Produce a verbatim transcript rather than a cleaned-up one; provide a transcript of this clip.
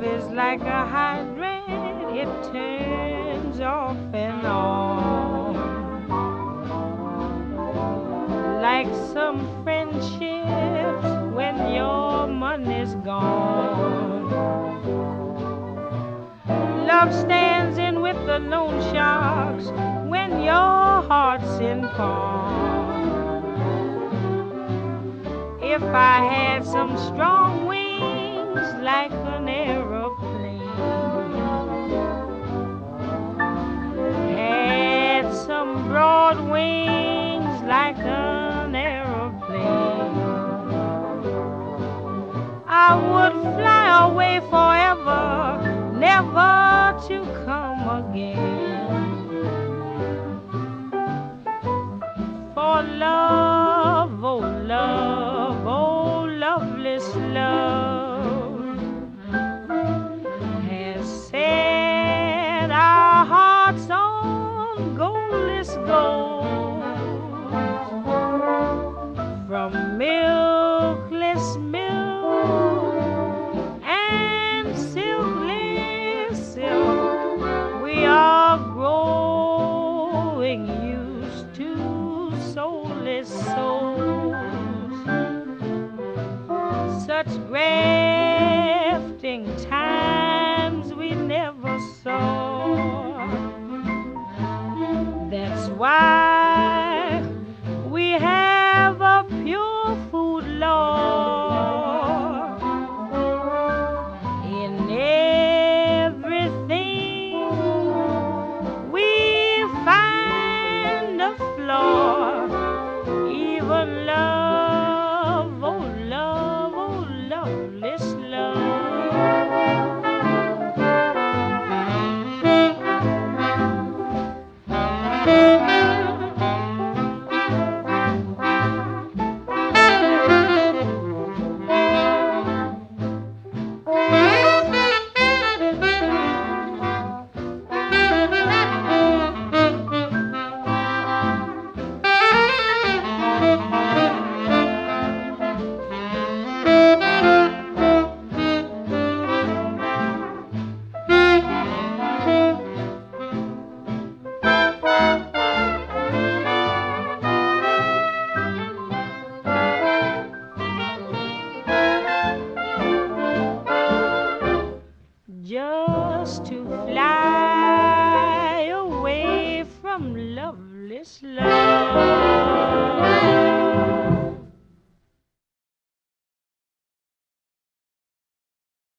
Love is like a hydrant, it turns off and on. Like some friendships when your money's gone. Love stands in with the loan sharks when your heart's in pawn. If I had some strong wings like an aeroplane, had some broad wings like an aeroplane, I would fly away forever, never to come again. For love, oh love, oh loveless love has set our hearts on goalless gold. From milkless milk and silkless silk, we are growing used to soulless souls. Such grafting times we never saw. That's why we have a pure food law. In everything we find a flaw. Even love, oh love, oh loveless love. Just to fly away from loveless love.